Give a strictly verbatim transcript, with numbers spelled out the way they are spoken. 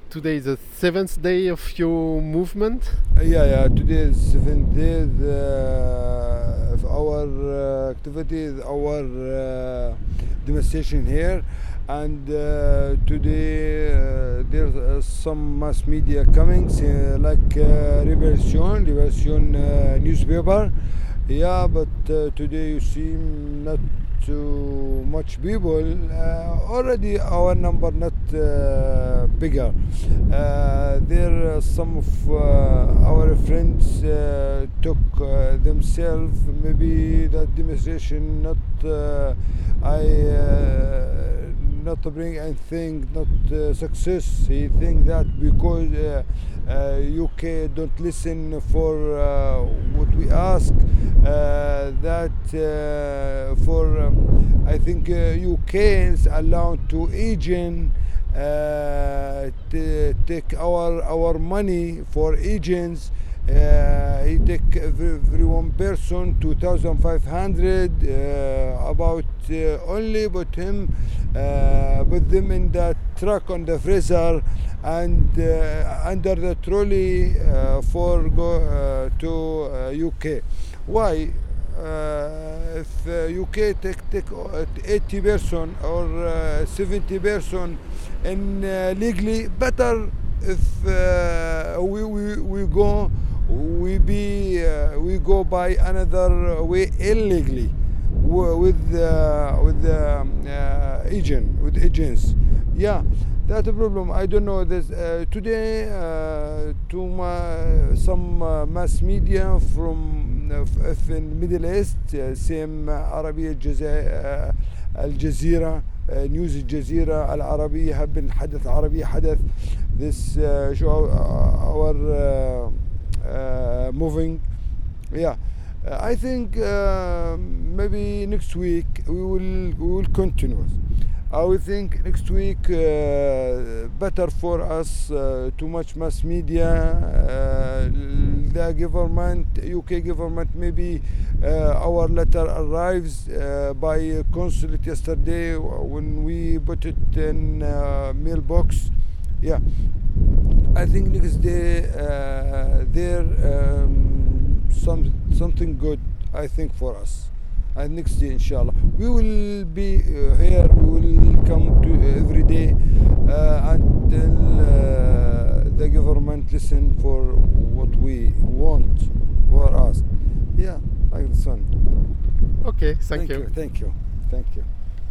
today is the seventh day of your movement. Uh, yeah, yeah. Today is seventh day uh, of our uh, activities, our uh, demonstration here, and uh, today uh, there's uh, some mass media coming, uh, like uh, Revolution, Revolution uh, newspaper. Yeah, but uh, today you seem not too much people. Uh, already our number not uh, bigger. Uh, there are some of uh, our friends uh, took uh, themselves. Maybe that demonstration not uh, I uh, not bring anything, not uh, success. He think that because uh, uh, U K don't listen for uh, what we ask. Uh, that uh, for um, I think uh, U K is allowed to agent uh, to take our our money for agents. Uh, he take every, every one person two thousand five hundred uh, about uh, only but him uh, put them in the truck on the freezer and uh, under the trolley uh, for go uh, to uh, U K. Why? Uh, if uh, U K take take eighty person or uh, seventy person in uh, legally, better if uh, we, we we go we be uh, we go by another way illegally with uh, with um, uh, agent with agents. Yeah, that's a problem. I don't know this uh, today uh, to my, some uh, mass media from uh, f- in Middle East uh, same عربية الجزائر الجزيرة نيوز الجزيرة العربية هب الحدث عربي حدث this uh, show our uh, uh, moving. Yeah, uh, I think uh, maybe next week we will we will continue. I will think next week uh, better for us. Uh, too much mass media. Uh, the government, U K government, maybe uh, our letter arrives uh, by consulate yesterday when we put it in uh, mailbox. Yeah, I think next day uh, there um, some something good. I think for us. And next day, inshallah, we will be uh, here. We will come to every day uh, until uh, the government listen for what we want for us. Yeah, like the sun. Okay, thank, Thank you. you. Thank you. Thank you.